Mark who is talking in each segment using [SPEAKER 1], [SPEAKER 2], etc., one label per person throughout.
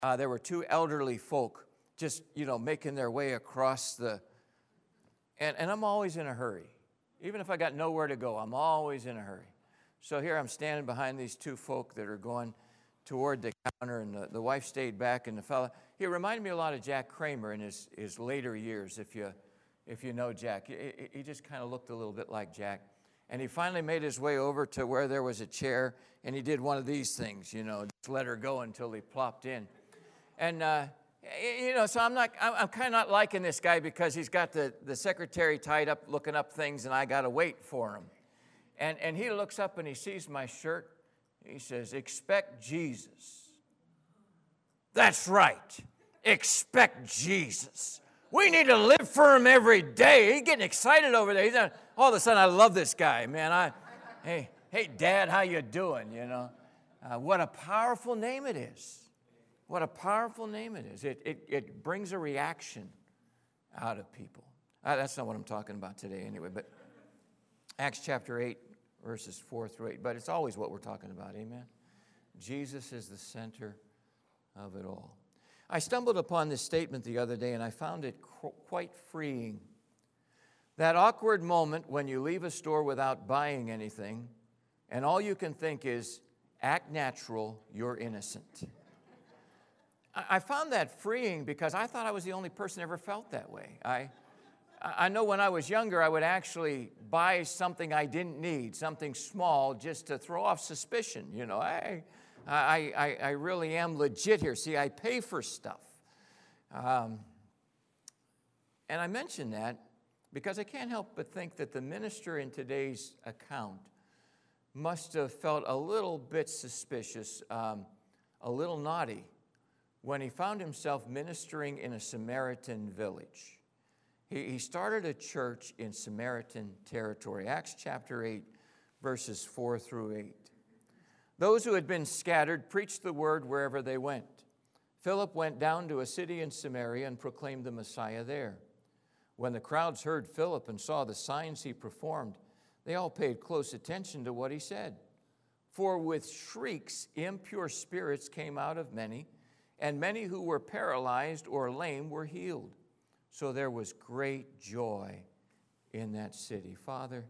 [SPEAKER 1] there were two elderly folk just, making their way across and I'm always in a hurry. Even if I got nowhere to go, I'm always in a hurry. So here I'm standing behind these two folk that are going toward the counter, and the wife stayed back, and the fella, he reminded me a lot of Jack Kramer in his later years, if you know Jack. He just kind of looked a little bit like Jack. And he finally made his way over to where there was a chair, and he did one of these things, just let her go until he plopped in. And, so I'm kind of not liking this guy because he's got the secretary tied up looking up things, and I got to wait for him. And he looks up and he sees my shirt. He says, "Expect Jesus." That's right. Expect Jesus. We need to live for him every day. He's getting excited over there. All of a sudden, I love this guy, man. Hey, Dad, how you doing? What a powerful name it is. What a powerful name it is. It brings a reaction out of people. That's not what I'm talking about today anyway, but Acts chapter 8, verses 4 through 8. But it's always what we're talking about, amen? Jesus is the center of it all. I stumbled upon this statement the other day, and I found it quite freeing. That awkward moment when you leave a store without buying anything, and all you can think is, act natural, you're innocent. I found that freeing because I thought I was the only person who ever felt that way. I know when I was younger, I would actually buy something I didn't need, something small, just to throw off suspicion. I really am legit here. See, I pay for stuff. And I mention that because I can't help but think that the minister in today's account must have felt a little bit suspicious, a little naughty, when he found himself ministering in a Samaritan village. He started a church in Samaritan territory. Acts chapter 8, verses 4 through 8. Those who had been scattered preached the word wherever they went. Philip went down to a city in Samaria and proclaimed the Messiah there. When the crowds heard Philip and saw the signs he performed, they all paid close attention to what he said. For with shrieks impure spirits came out of many, and many who were paralyzed or lame were healed. So there was great joy in that city. Father,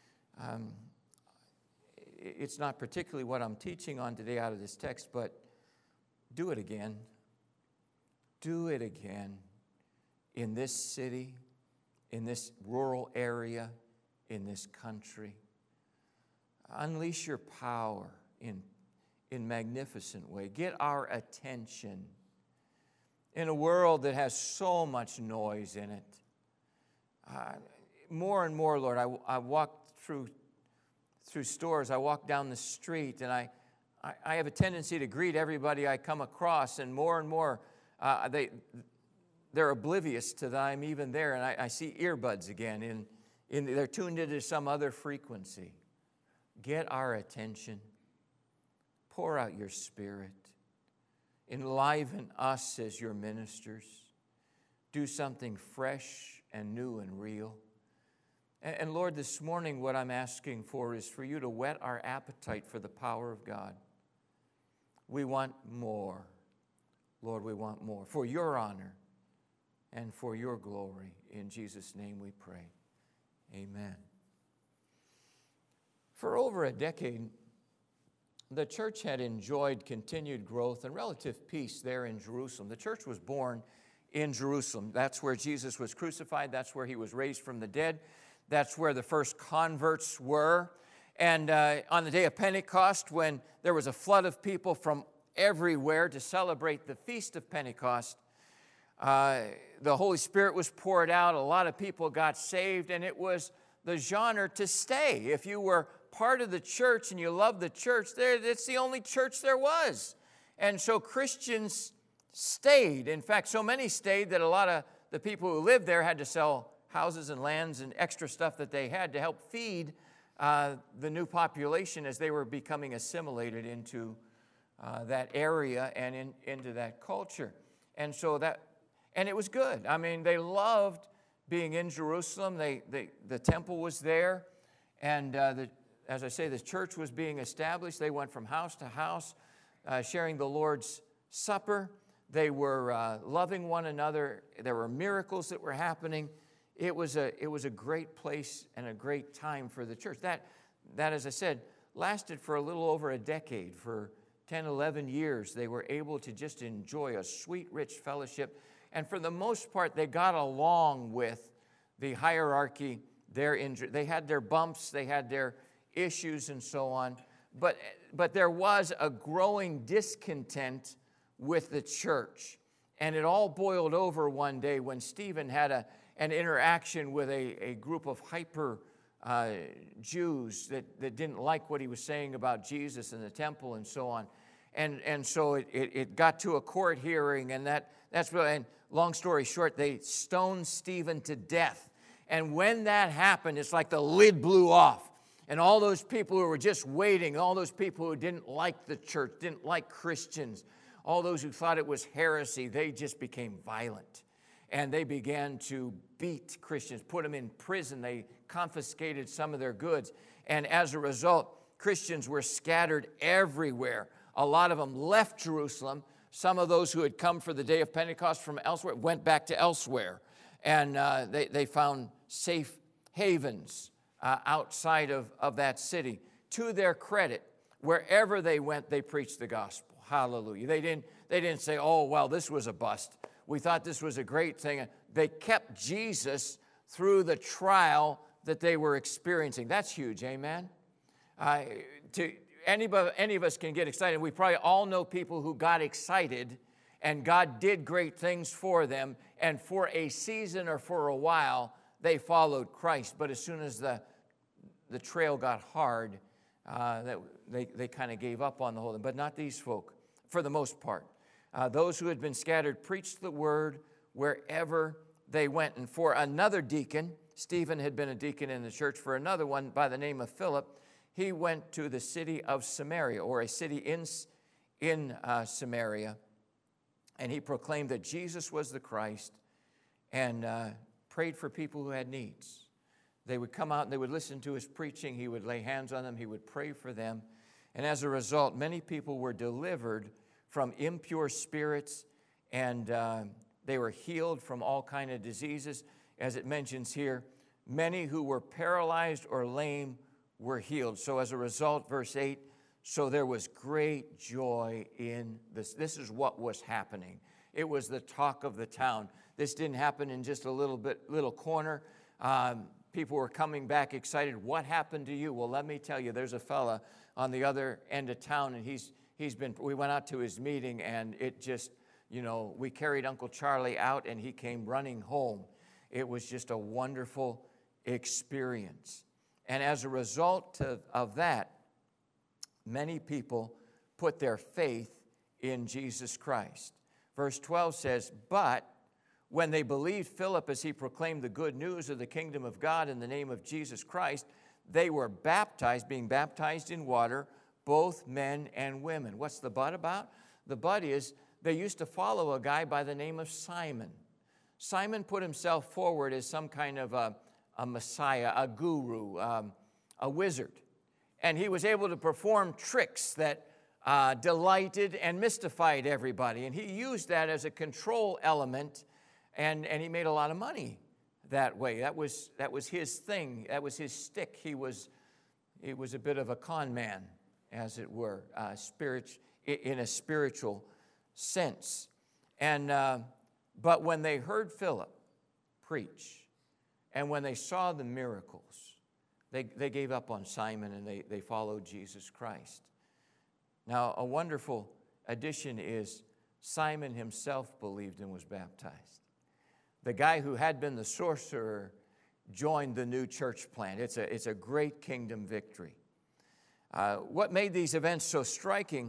[SPEAKER 1] it's not particularly what I'm teaching on today out of this text, but do it again. Do it again in this city, in this rural area, in this country. Unleash your power in magnificent way. Get our attention in a world that has so much noise in it. More and more, Lord, I walk through stores. I walk down the street, and I have a tendency to greet everybody I come across, and more, they're oblivious to that I'm even there, and I see earbuds again. They're tuned into some other frequency. Get our attention. Pour out your Spirit. Enliven us as your ministers. Do something fresh and new and real. And Lord, this morning what I'm asking for is for you to whet our appetite for the power of God. We want more. Lord, we want more. For your honor and for your glory. In Jesus' name we pray. Amen. For over a decade, the church had enjoyed continued growth and relative peace there in Jerusalem. The church was born in Jerusalem. That's where Jesus was crucified. That's where he was raised from the dead. That's where the first converts were. And on the day of Pentecost, when there was a flood of people from everywhere to celebrate the Feast of Pentecost, the Holy Spirit was poured out. A lot of people got saved, and it was the genre to stay. If you were part of the church and you loved the church, it's the only church there was. And so Christians stayed. In fact, so many stayed that a lot of the people who lived there had to sell houses and lands and extra stuff that they had to help feed the new population as they were becoming assimilated into that area and into that culture. And so and it was good. I mean, they loved being in Jerusalem. The temple was there, and as I say, the church was being established. They went from house to house, sharing the Lord's Supper. They were loving one another. There were miracles that were happening. It was a great place and a great time for the church. That, as I said, lasted for a little over a decade. For 10, 11 years, they were able to just enjoy a sweet, rich fellowship. And for the most part, they got along with the hierarchy. They had their bumps, they had their issues and so on. But there was a growing discontent with the church. And it all boiled over one day when Stephen had an interaction with a group of hyper Jews that didn't like what he was saying about Jesus and the temple and so on. And so it got to a court hearing, and that's really, and long story short, they stoned Stephen to death. And when that happened, it's like the lid blew off. And all those people who were just waiting, all those people who didn't like the church, didn't like Christians, all those who thought it was heresy, they just became violent. And they began to beat Christians, put them in prison. They confiscated some of their goods. And as a result, Christians were scattered everywhere. A lot of them left Jerusalem. Some of those who had come for the day of Pentecost from elsewhere went back to elsewhere. And they found safe havens outside of that city. To their credit, wherever they went, they preached the gospel. Hallelujah. They didn't say, oh, well, this was a bust. We thought this was a great thing. They kept Jesus through the trial that they were experiencing. That's huge, amen? Any of us can get excited. We probably all know people who got excited and God did great things for them, and for a season or for a while, they followed Christ. But as soon as the trail got hard, they kind of gave up on the whole thing. But not these folk, for the most part. Those who had been scattered preached the word wherever they went. And for another deacon, Stephen had been a deacon in the church. For another one by the name of Philip, he went to the city of Samaria, or a city in Samaria, and he proclaimed that Jesus was the Christ and prayed for people who had needs. They would come out and they would listen to his preaching. He would lay hands on them. He would pray for them. And as a result, many people were delivered from impure spirits, and they were healed from all kinds of diseases. As it mentions here, many who were paralyzed or lame were healed. So as a result, verse 8, so there was great joy in this. This is what was happening. It was the talk of the town. This didn't happen in just a little corner. People were coming back excited. What happened to you? Well, let me tell you, there's a fella on the other end of town, and we went out to his meeting, and it just, we carried Uncle Charlie out, and he came running home. It was just a wonderful experience. And as a result of that, many people put their faith in Jesus Christ. Verse 12 says, but when they believed Philip as he proclaimed the good news of the kingdom of God in the name of Jesus Christ, they were baptized, being baptized in water, both men and women. What's the but about? The but is they used to follow a guy by the name of Simon. Simon put himself forward as some kind of a messiah, a guru, a wizard. And he was able to perform tricks that delighted and mystified everybody. And he used that as a control element, and he made a lot of money that way. That was his thing. That was his stick. He was a bit of a con man, as it were, in a spiritual sense. And but when they heard Philip preach, and when they saw the miracles, they gave up on Simon and they followed Jesus Christ. Now, a wonderful addition is Simon himself believed and was baptized. The guy who had been the sorcerer joined the new church plant. It's a great kingdom victory. What made these events so striking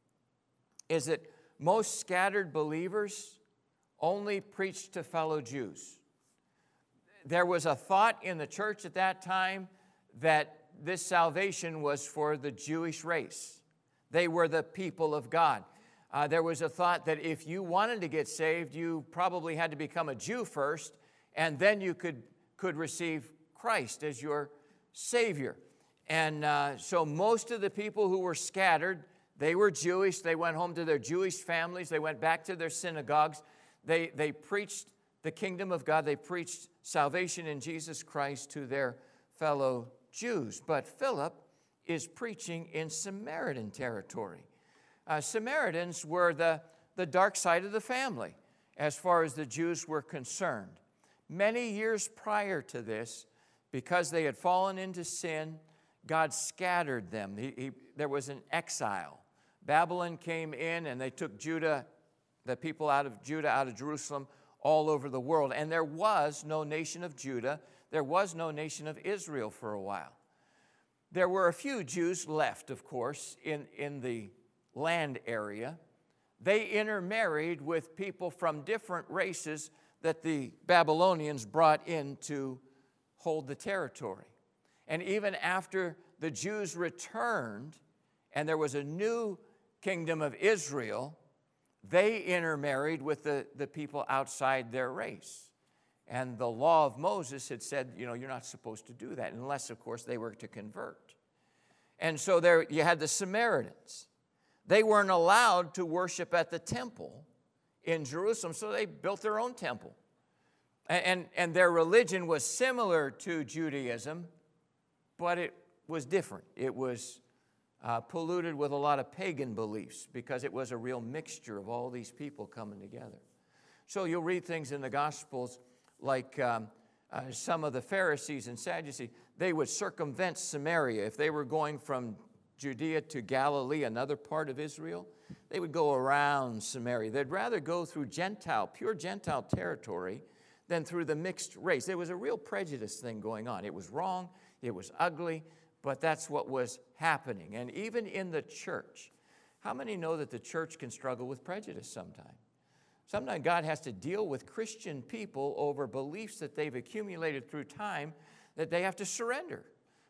[SPEAKER 1] is that most scattered believers only preached to fellow Jews. There was a thought in the church at that time that this salvation was for the Jewish race. They were the people of God. There was a thought that if you wanted to get saved, you probably had to become a Jew first, and then you could receive Christ as your Savior. And so most of the people who were scattered, They were Jewish. They went home to their Jewish families. They went back to their synagogues. They preached the kingdom of God. They preached salvation in Jesus Christ to their fellow Jews. But Philip is preaching in Samaritan territory. Samaritans were the dark side of the family as far as the Jews were concerned. Many years prior to this, because they had fallen into sin, God scattered them. There was an exile. Babylon came in and they took Judah, the people out of Judah, out of Jerusalem, all over the world. And there was no nation of Judah. There was no nation of Israel for a while. There were a few Jews left, of course, in the land area. They intermarried with people from different races that the Babylonians brought in to hold the territory. And even after the Jews returned and there was a new kingdom of Israel, they intermarried with the people outside their race. And the law of Moses had said, you're not supposed to do that, unless, of course, they were to convert. And so there you had the Samaritans. They weren't allowed to worship at the temple in Jerusalem, so they built their own temple. And their religion was similar to Judaism, but it was different. It was polluted with a lot of pagan beliefs because it was a real mixture of all these people coming together. So you'll read things in the Gospels like some of the Pharisees and Sadducees. They would circumvent Samaria. If they were going from Judea to Galilee, another part of Israel, they would go around Samaria. They'd rather go through pure Gentile territory than through the mixed race. There was a real prejudice thing going on. It was wrong, it was ugly, but that's what was happening. And even in the church, how many know that the church can struggle with prejudice sometimes? Sometimes God has to deal with Christian people over beliefs that they've accumulated through time that they have to surrender.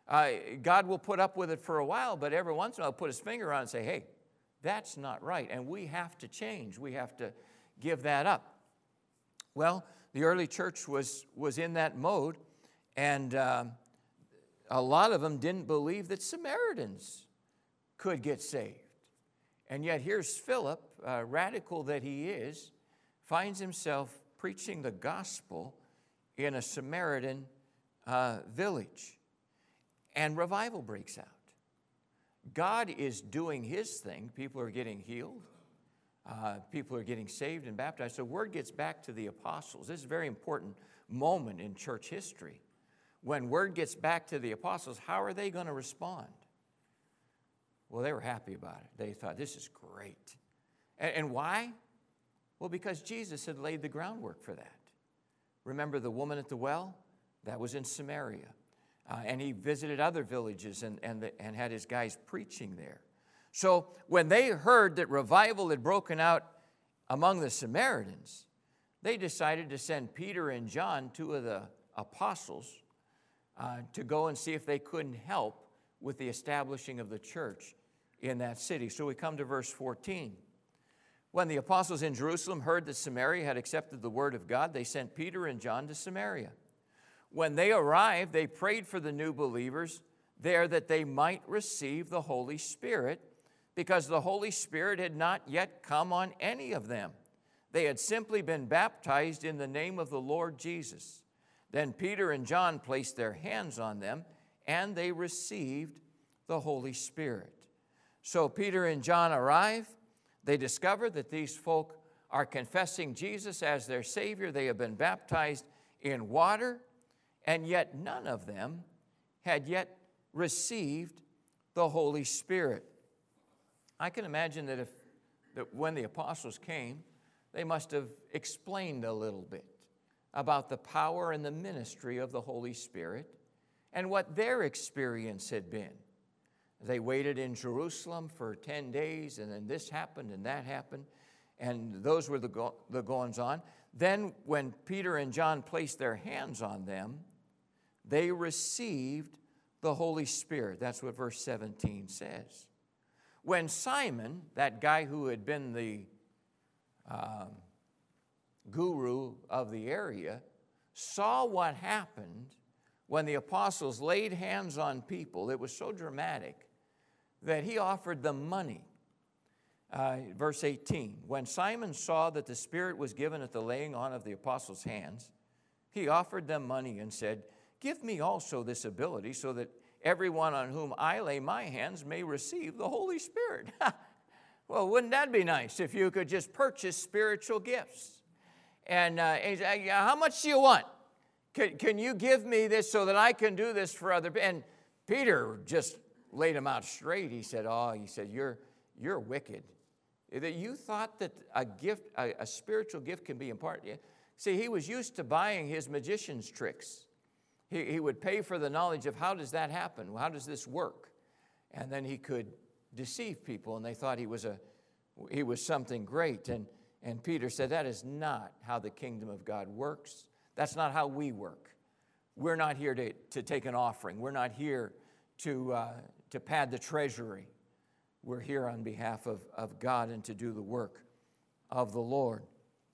[SPEAKER 1] God will put up with it for a while, but every once in a while put his finger on it and say, hey, that's not right, and we have to change. We have to give that up. Well, the early church was in that mode, and a lot of them didn't believe that Samaritans could get saved. And yet here's Philip, radical that he is, finds himself preaching the gospel in a Samaritan village. And revival breaks out. God is doing his thing. People are getting healed. People are getting saved and baptized. So word gets back to the apostles. This is a very important moment in church history. When word gets back to the apostles, how are they going to respond? Well, they were happy about it. They thought, this is great. And why? Well, because Jesus had laid the groundwork for that. Remember the woman at the well? That was in Samaria. And he visited other villages and had his guys preaching there. So when they heard that revival had broken out among the Samaritans, they decided to send Peter and John, two of the apostles, to go and see if they couldn't help with the establishing of the church in that city. So we come to verse 14. When the apostles in Jerusalem heard that Samaria had accepted the word of God, they sent Peter and John to Samaria. When they arrived, they prayed for the new believers there that they might receive the Holy Spirit, because the Holy Spirit had not yet come on any of them. They had simply been baptized in the name of the Lord Jesus. Then Peter and John placed their hands on them, and they received the Holy Spirit. So Peter and John arrive. They discover that these folk are confessing Jesus as their Savior. They have been baptized in water, and yet none of them had yet received the Holy Spirit. I can imagine that when the apostles came, they must have explained a little bit about the power and the ministry of the Holy Spirit and what their experience had been. They waited in Jerusalem for 10 days, and then this happened and that happened, and those were the goings-on. Then when Peter and John placed their hands on them, they received the Holy Spirit. That's what verse 17 says. When Simon, that guy who had been the guru of the area, saw what happened when the apostles laid hands on people, it was so dramatic that he offered them money Verse 18, when Simon saw that the Spirit was given at the laying on of the apostles' hands, he offered them money and said, give me also this ability so that everyone on whom I lay my hands may receive the Holy Spirit. Well, wouldn't that be nice if you could just purchase spiritual gifts? And he said, how much do you want? Can you give me this so that I can do this for other people? And Peter just laid him out straight. He said, you're wicked. That you thought that a spiritual gift can be imparted. See, he was used to buying his magician's tricks. He would pay for the knowledge of how does that happen? How does this work? And then he could deceive people, and they thought he was something great. And Peter said, that is not how the kingdom of God works. That's not how we work. We're not here to take an offering. We're not here to pad the treasury. We're here on behalf of God and to do the work of the Lord.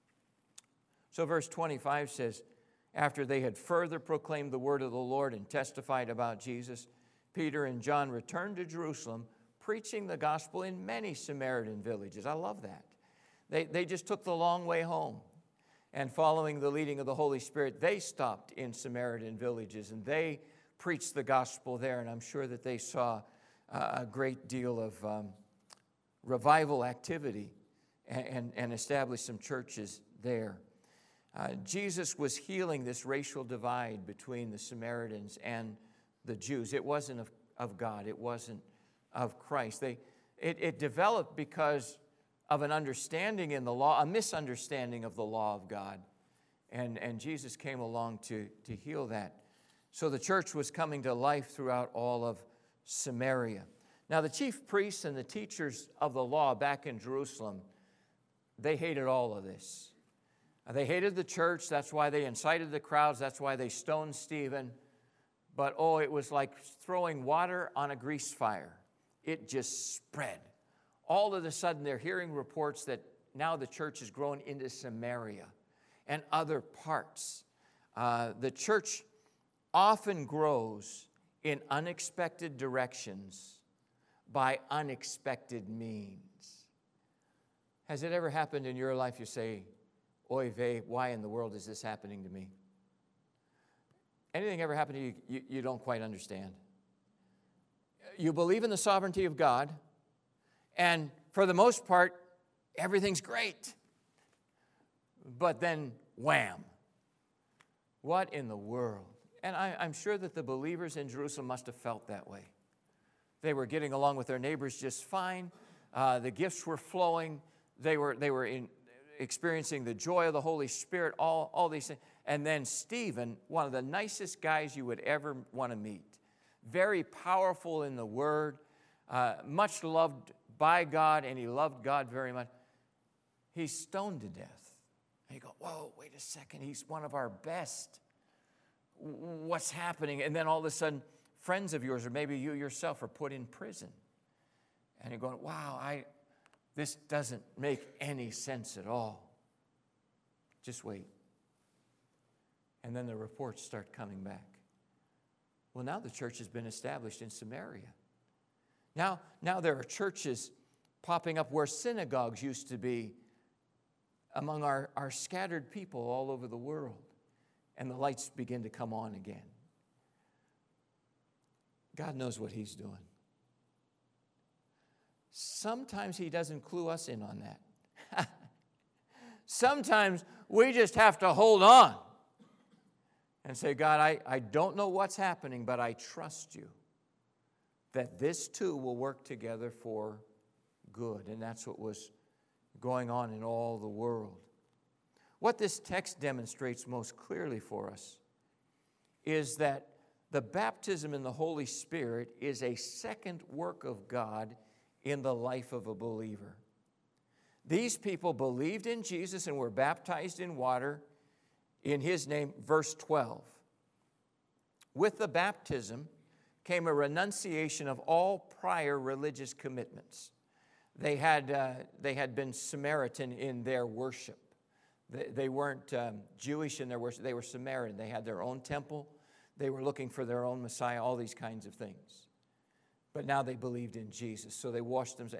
[SPEAKER 1] So verse 25 says, after they had further proclaimed the word of the Lord and testified about Jesus, Peter and John returned to Jerusalem, preaching the gospel in many Samaritan villages. I love that. They just took the long way home. And following the leading of the Holy Spirit, they stopped in Samaritan villages and they preached the gospel there. And I'm sure that they saw a great deal of revival activity and established some churches there. Jesus was healing this racial divide between the Samaritans and the Jews. It wasn't of God. It wasn't of Christ. It developed because of an understanding in the law, a misunderstanding of the law of God. And Jesus came along to heal that. So the church was coming to life throughout all of Samaria. Now the chief priests and the teachers of the law back in Jerusalem, they hated all of this. They hated the church. That's why they incited the crowds. That's why they stoned Stephen. But it was like throwing water on a grease fire. It just spread. All of a sudden, they're hearing reports that now the church has grown into Samaria and other parts. The church often grows in unexpected directions by unexpected means. Has it ever happened in your life you say, oy vey, why in the world is this happening to me? Anything ever happen to you you don't quite understand? You believe in the sovereignty of God, and for the most part, everything's great. But then, wham. What in the world? And I'm sure that the believers in Jerusalem must have felt that way. They were getting along with their neighbors just fine. The gifts were flowing. They were experiencing the joy of the Holy Spirit, all these things. And then Stephen, one of the nicest guys you would ever want to meet, very powerful in the Word, much loved by God, and he loved God very much. He's stoned to death. And you go, whoa, wait a second, he's one of our best. What's happening? And then all of a sudden, friends of yours, or maybe you yourself, are put in prison. And you're going, wow, this doesn't make any sense at all. Just wait. And then the reports start coming back. Well, now the church has been established in Samaria. Now there are churches popping up where synagogues used to be among our scattered people all over the world. And the lights begin to come on again. God knows what he's doing. Sometimes he doesn't clue us in on that. Sometimes we just have to hold on and say, God, I don't know what's happening, but I trust you that this too will work together for good. And that's what was going on in all the world. What this text demonstrates most clearly for us is that the baptism in the Holy Spirit is a second work of God in the life of a believer. These people believed in Jesus and were baptized in water in his name, verse 12. With the baptism came a renunciation of all prior religious commitments. They had been Samaritan in their worship. They weren't Jewish in their worship. They were Samaritan. They had their own temple. They were looking for their own Messiah, all these kinds of things. But now they believed in Jesus, so they washed themselves.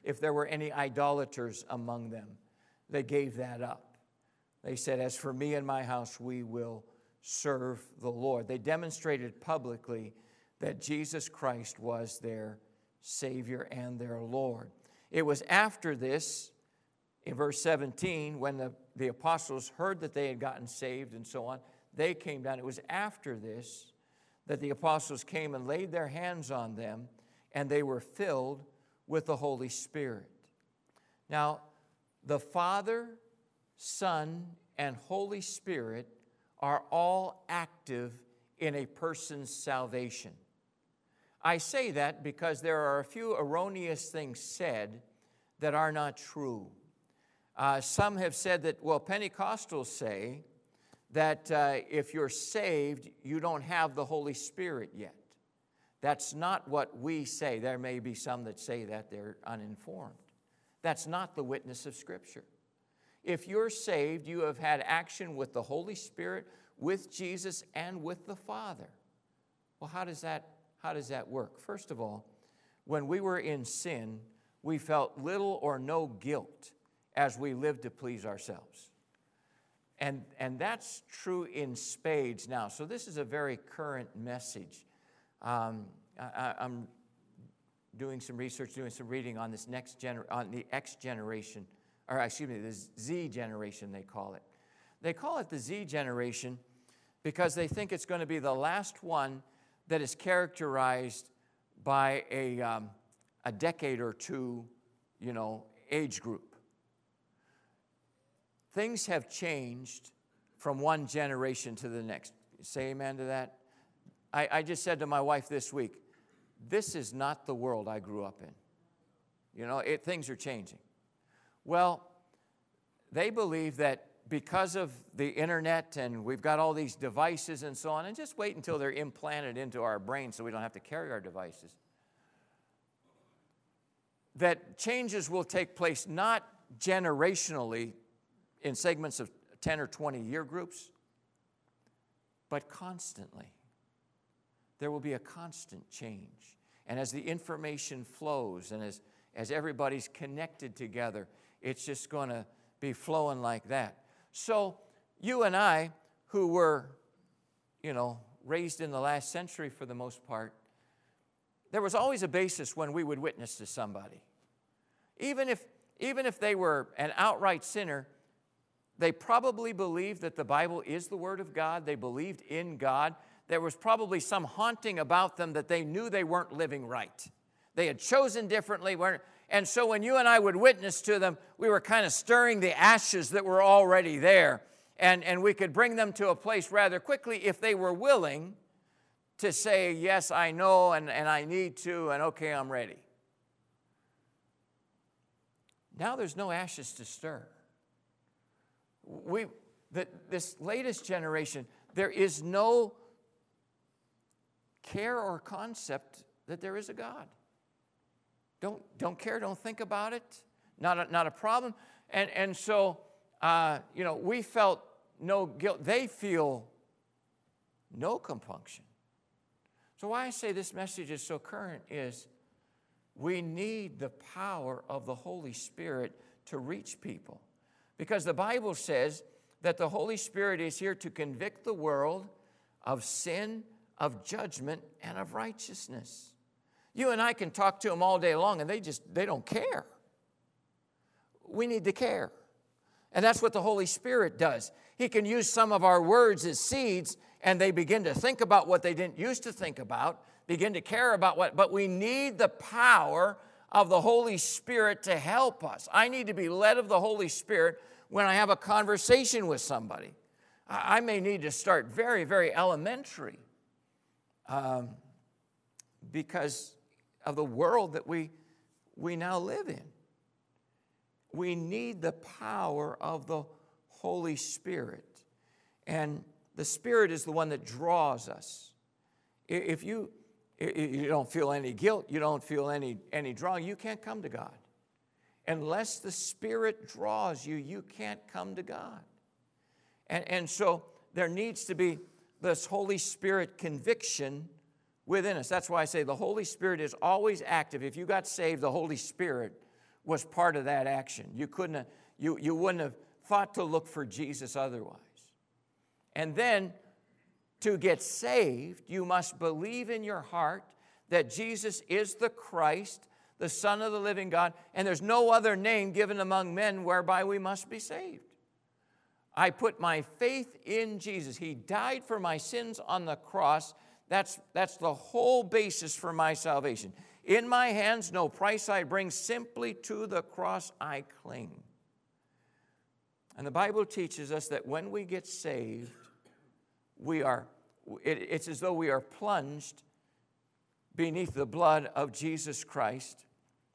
[SPEAKER 1] if there were any idolaters among them. They gave that up. They said, as for me and my house, we will serve the Lord. They demonstrated publicly that Jesus Christ was their Savior and their Lord. It was after this, in verse 17, when the apostles heard that they had gotten saved and so on, they came down. It was after this that the apostles came and laid their hands on them, and they were filled with the Holy Spirit. Now, the Father, Son, and Holy Spirit are all active in a person's salvation. I say that because there are a few erroneous things said that are not true. Some have said that, well, Pentecostals say that if you're saved, you don't have the Holy Spirit yet. That's not what we say. There may be some that say that they're uninformed. That's not the witness of Scripture. If you're saved, you have had action with the Holy Spirit, with Jesus, and with the Father. Well, how does that work? First of all, when we were in sin, we felt little or no guilt as we lived to please ourselves. And that's true in spades now. So this is a very current message. I'm doing some research, doing some reading on this on the X generation, or excuse me, the Z generation they call it. They call it the Z generation because they think it's going to be the last one that is characterized by a decade or two, age group. Things have changed from one generation to the next. Say amen to that? I just said to my wife this week, this is not the world I grew up in. Things are changing. Well, they believe that because of the internet and we've got all these devices and so on, and just wait until they're implanted into our brain so we don't have to carry our devices, that changes will take place not generationally in segments of 10 or 20 year groups, but constantly. There will be a constant change. And as the information flows and as everybody's connected together, it's just going to be flowing like that. So you and I, who were, raised in the last century for the most part, there was always a basis when we would witness to somebody. Even if they were an outright sinner, they probably believed that the Bible is the Word of God. They believed in God. There was probably some haunting about them that they knew they weren't living right. They had chosen differently. And so when you and I would witness to them, we were kind of stirring the ashes that were already there. And we could bring them to a place rather quickly if they were willing to say, yes, I know, and I need to, and okay, I'm ready. Now there's no ashes to stir. This latest generation, there is no care or concept that there is a God. Don't care, don't think about it, not a problem. And so, we felt no guilt. They feel no compunction. So why I say this message is so current is we need the power of the Holy Spirit to reach people. Because the Bible says that the Holy Spirit is here to convict the world of sin, of judgment, and of righteousness. You and I can talk to them all day long, and they don't care. We need to care. And that's what the Holy Spirit does. He can use some of our words as seeds, and they begin to think about what they didn't used to think about, begin to care about but we need the power of the Holy Spirit to help us. I need to be led of the Holy Spirit when I have a conversation with somebody. I may need to start very, very elementary because of the world that we now live in. We need the power of the Holy Spirit. And the Spirit is the one that draws us. If you don't feel any guilt, you don't feel any drawing, you can't come to God. Unless the Spirit draws you, you can't come to God. And so there needs to be this Holy Spirit conviction within us. That's why I say the Holy Spirit is always active. If you got saved, the Holy Spirit was part of that action. You wouldn't have thought to look for Jesus otherwise. And then to get saved, you must believe in your heart that Jesus is the Christ, the Son of the living God, and there's no other name given among men whereby we must be saved. I put my faith in Jesus. He died for my sins on the cross. That's the whole basis for my salvation. In my hands, no price I bring, simply to the cross I cling. And the Bible teaches us that when we get saved, it's as though we are plunged beneath the blood of Jesus Christ.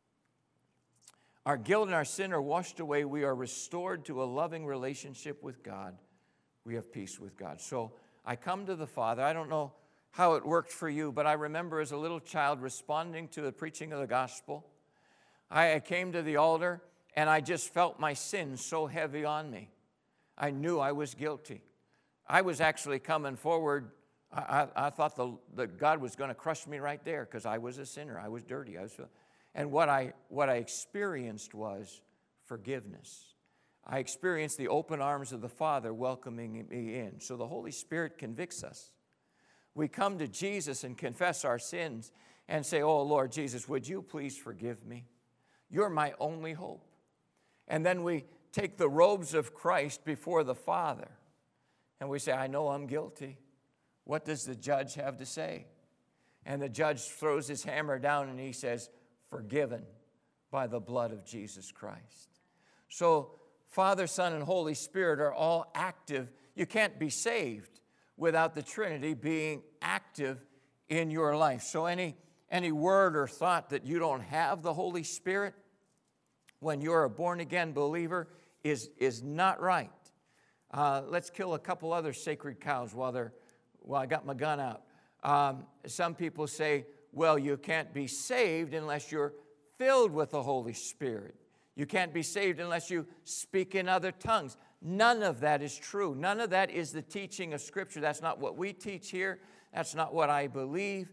[SPEAKER 1] Our guilt and our sin are washed away. We are restored to a loving relationship with God. We have peace with God. So I come to the Father. I don't know how it worked for you, but I remember as a little child responding to the preaching of the gospel. I came to the altar, and I just felt my sins so heavy on me. I knew I was guilty. I was actually coming forward. I thought that God was going to crush me right there because I was a sinner. I was dirty. And what I experienced was forgiveness. I experienced the open arms of the Father welcoming me in. So the Holy Spirit convicts us. We come to Jesus and confess our sins and say, oh, Lord Jesus, would you please forgive me? You're my only hope. And then we take the robes of Christ before the Father and we say, I know I'm guilty. What does the judge have to say? And the judge throws his hammer down and he says, forgiven by the blood of Jesus Christ. So Father, Son, and Holy Spirit are all active. You can't be saved without the Trinity being active in your life. So any word or thought that you don't have the Holy Spirit when you're a born-again believer is not right. Let's kill a couple other sacred cows while I got my gun out. Some people say, well, you can't be saved unless you're filled with the Holy Spirit. You can't be saved unless you speak in other tongues. None of that is true. None of that is the teaching of Scripture. That's not what we teach here. That's not what I believe.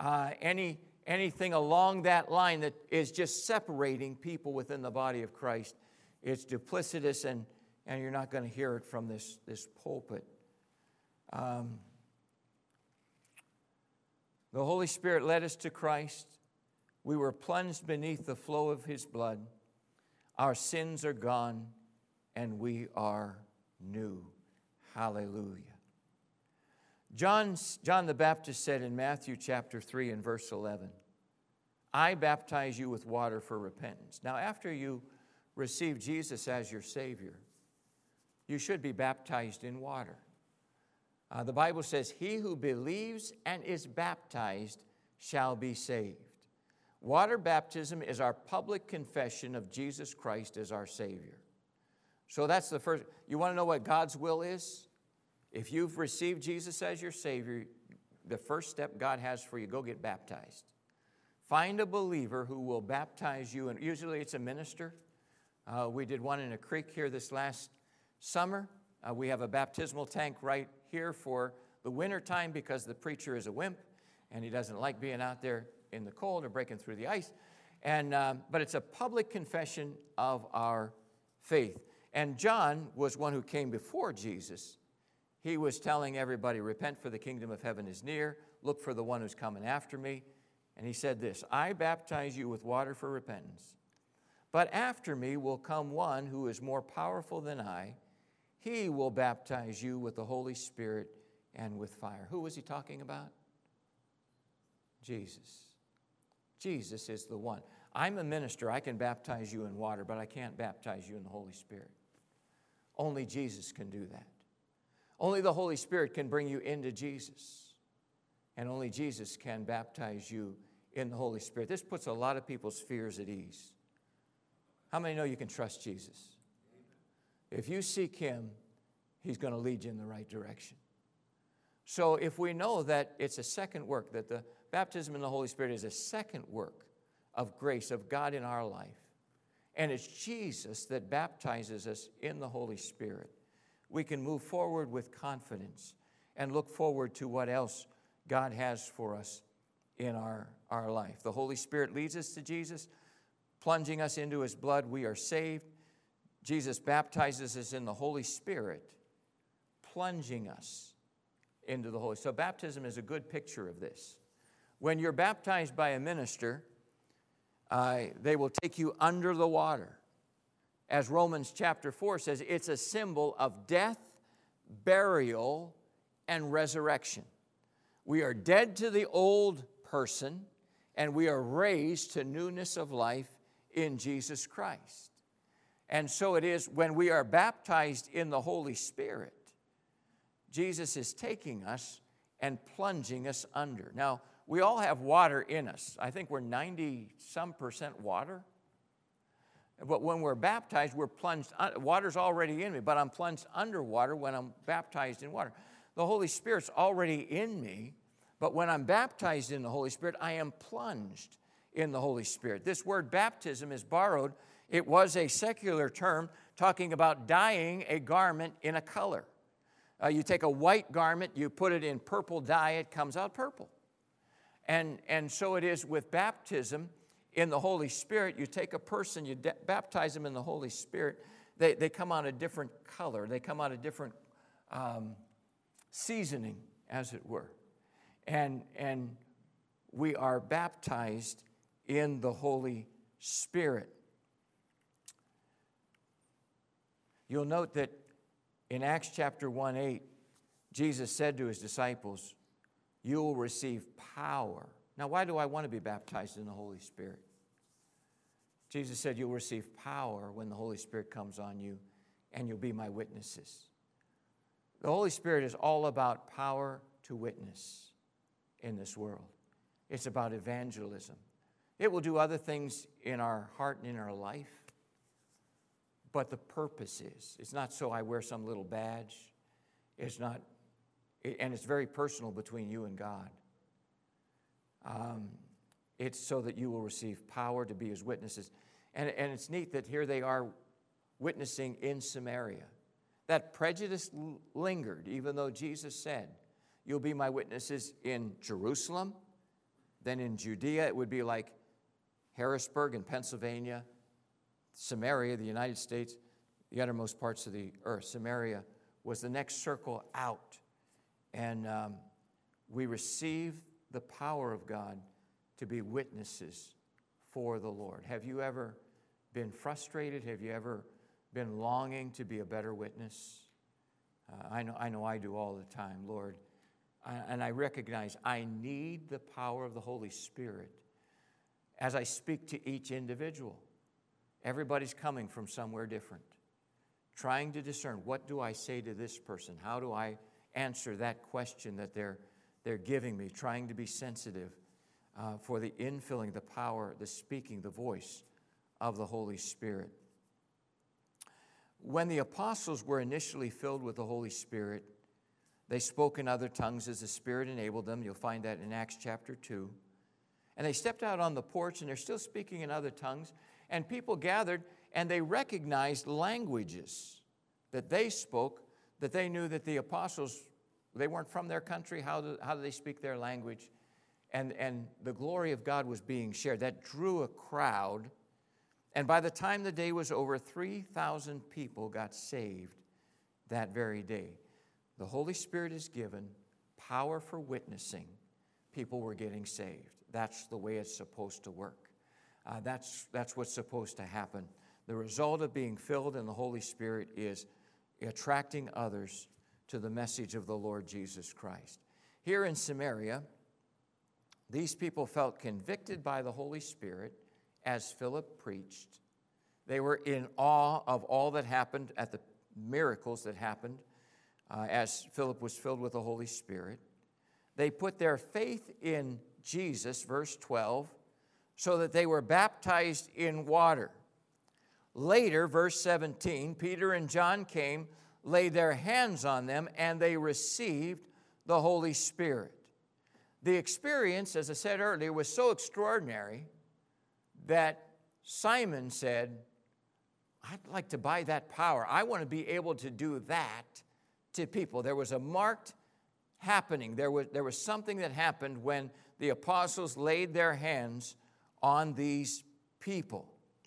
[SPEAKER 1] Anything along that line that is just separating people within the body of Christ, it's duplicitous, and you're not going to hear it from this pulpit. The Holy Spirit led us to Christ. We were plunged beneath the flow of His blood. Our sins are gone, and we are new. Hallelujah. John the Baptist said in Matthew chapter 3 and verse 11, I baptize you with water for repentance. Now, after you receive Jesus as your Savior, you should be baptized in water. The Bible says, he who believes and is baptized shall be saved. Water baptism is our public confession of Jesus Christ as our Savior. So that's the first. You want to know what God's will is? If you've received Jesus as your Savior, the first step God has for you, go get baptized. Find a believer who will baptize you, and usually it's a minister. We did one in a creek here this last summer. We have a baptismal tank right here for the winter time because the preacher is a wimp and he doesn't like being out there in the cold or breaking through the ice. But it's a public confession of our faith. And John was one who came before Jesus. He was telling everybody, repent, for the kingdom of heaven is near. Look for the one who's coming after me. And he said this, I baptize you with water for repentance. But after me will come one who is more powerful than I. He will baptize you with the Holy Spirit and with fire. Who was he talking about? Jesus. Jesus is the one. I'm a minister. I can baptize you in water, but I can't baptize you in the Holy Spirit. Only Jesus can do that. Only the Holy Spirit can bring you into Jesus. And only Jesus can baptize you in the Holy Spirit. This puts a lot of people's fears at ease. How many know you can trust Jesus? If you seek Him, He's going to lead you in the right direction. So if we know that it's a second work, that the baptism in the Holy Spirit is a second work of grace of God in our life, and it's Jesus that baptizes us in the Holy Spirit, we can move forward with confidence and look forward to what else God has for us in our life. The Holy Spirit leads us to Jesus. plunging us into his blood, we are saved. Jesus baptizes us in the Holy Spirit, plunging us into the Holy. So baptism is a good picture of this. When you're baptized by a minister, they will take you under the water. As Romans chapter 4 says, it's a symbol of death, burial, and resurrection. We are dead to the old person, and we are raised to newness of life in Jesus Christ. And so it is when we are baptized in the Holy Spirit, Jesus is taking us and plunging us under. Now, we all have water in us. I think we're 90-some% water. But when we're baptized, we're plunged, water's already in me, but I'm plunged underwater when I'm baptized in water. The Holy Spirit's already in me, but when I'm baptized in the Holy Spirit, I am plunged in the Holy Spirit. This word baptism is borrowed. It was a secular term talking about dyeing a garment in a color. You take a white garment, you put it in purple dye, it comes out purple. And so it is with baptism in the Holy Spirit. You take a person, you baptize them in the Holy Spirit, they come out a different color. They come out a different seasoning, as it were. And we are baptized in the Holy Spirit. You'll note that in Acts chapter 1:8, Jesus said to his disciples, you will receive power. Now, why do I want to be baptized in the Holy Spirit? Jesus said you'll receive power when the Holy Spirit comes on you, and you'll be my witnesses. The Holy Spirit is all about power to witness in this world. It's about evangelism. It will do other things in our heart and in our life, but the purpose is, it's not so I wear some little badge. It's not, and it's very personal between you and God. It's so that you will receive power to be his witnesses. And it's neat that here they are witnessing in Samaria. That prejudice lingered, even though Jesus said, you'll be my witnesses in Jerusalem, then in Judea. It would be like Harrisburg in Pennsylvania, Samaria, the United States, the uttermost parts of the earth. Samaria was the next circle out. And we receive the power of God to be witnesses for the Lord. Have you ever been frustrated? Have you ever been longing to be a better witness? I know I do all the time, Lord. And I recognize I need the power of the Holy Spirit as I speak to each individual. Everybody's coming from somewhere different, trying to discern, what do I say to this person? How do I answer that question that they're giving me, trying to be sensitive for the infilling, the power, the speaking, the voice of the Holy Spirit. When the apostles were initially filled with the Holy Spirit, they spoke in other tongues as the Spirit enabled them. You'll find that in Acts chapter 2. And they stepped out on the porch, and they're still speaking in other tongues. And people gathered, and they recognized languages that they spoke, that they knew that the apostles, they weren't from their country. How do they speak their language? And the glory of God was being shared. That drew a crowd. And by the time the day was over, 3,000 people got saved that very day. The Holy Spirit is given, power for witnessing. People were getting saved. That's the way it's supposed to work. That's what's supposed to happen. The result of being filled in the Holy Spirit is attracting others to the message of the Lord Jesus Christ. Here in Samaria, these people felt convicted by the Holy Spirit as Philip preached. They were in awe of all that happened, at the miracles that happened as Philip was filled with the Holy Spirit. They put their faith in Jesus, verse 12, so that they were baptized in water. Later, verse 17, Peter and John came, laid their hands on them, and they received the Holy Spirit. The experience, as I said earlier, was so extraordinary that Simon said, I'd like to buy that power. I want to be able to do that to people. There was a marked happening. There was something that happened when the apostles laid their hands on these people.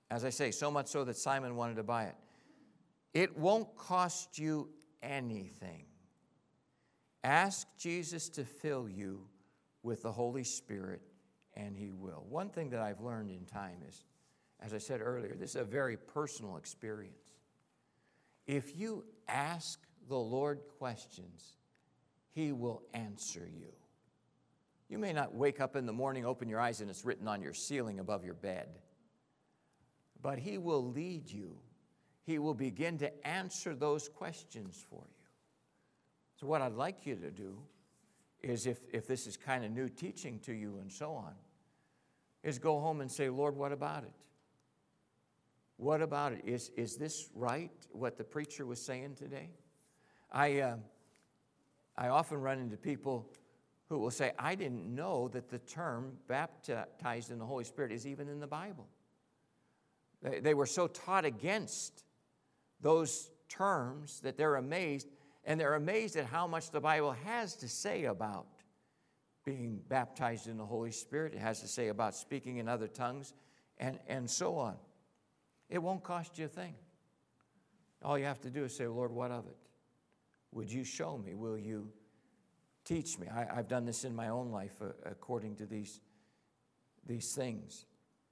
[SPEAKER 1] As I say, so much so that Simon wanted to buy it. It won't cost you anything. Ask Jesus to fill you with the Holy Spirit, and He will. One thing that I've learned in time is, as I said earlier, this is a very personal experience. If you ask the Lord questions, He will answer you. You may not wake up in the morning, open your eyes, and it's written on your ceiling above your bed. But He will lead you. He will begin to answer those questions for you. So what I'd like you to do is, if this is kind of new teaching to you and so on, is go home and say, Lord, what about it? What about it? Is this right, what the preacher was saying today? I often run into people who will say, I didn't know that the term baptized in the Holy Spirit is even in the Bible. They were so taught against those terms that they're amazed, and they're amazed at how much the Bible has to say about being baptized in the Holy Spirit. It has to say about speaking in other tongues, and so on. It won't cost you a thing. All you have to do is say, Lord, what of it? Would you show me? Will you teach me? I've done this in my own life according to these things.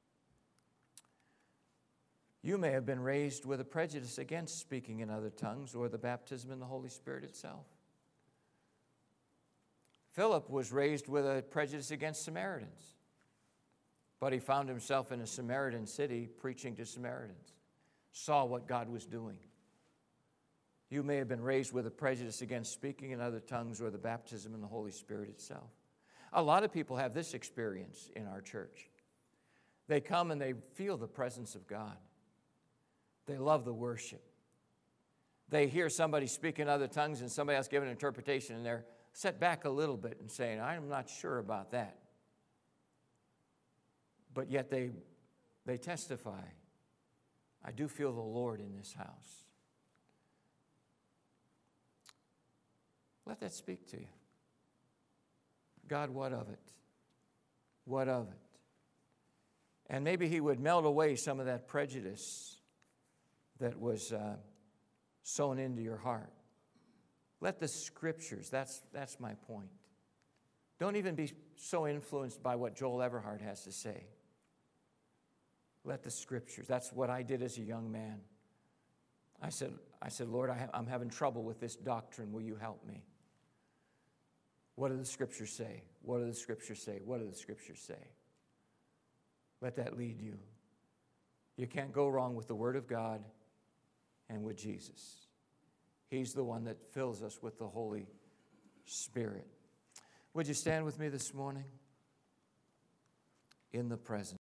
[SPEAKER 1] You may have been raised with a prejudice against speaking in other tongues or the baptism in the Holy Spirit itself. Philip was raised with a prejudice against Samaritans, but he found himself in a Samaritan city preaching to Samaritans, saw what God was doing. You may have been raised with a prejudice against speaking in other tongues or the baptism in the Holy Spirit itself. A lot of people have this experience in our church. They come and they feel the presence of God. They love the worship. They hear somebody speak in other tongues and somebody else give an interpretation, and they're set back a little bit and saying, I'm not sure about that. But yet they testify, I do feel the Lord in this house. Let that speak to you. God, what of it? What of it? And maybe He would melt away some of that prejudice that was sown into your heart. Let the Scriptures, that's my point. Don't even be so influenced by what Joel Everhart has to say. Let the Scriptures, that's what I did as a young man. I said, Lord, I'm having trouble with this doctrine. Will you help me? What do the Scriptures say? What do the Scriptures say? What do the Scriptures say? Let that lead you. You can't go wrong with the Word of God and with Jesus. He's the one that fills us with the Holy Spirit. Would you stand with me this morning? In the presence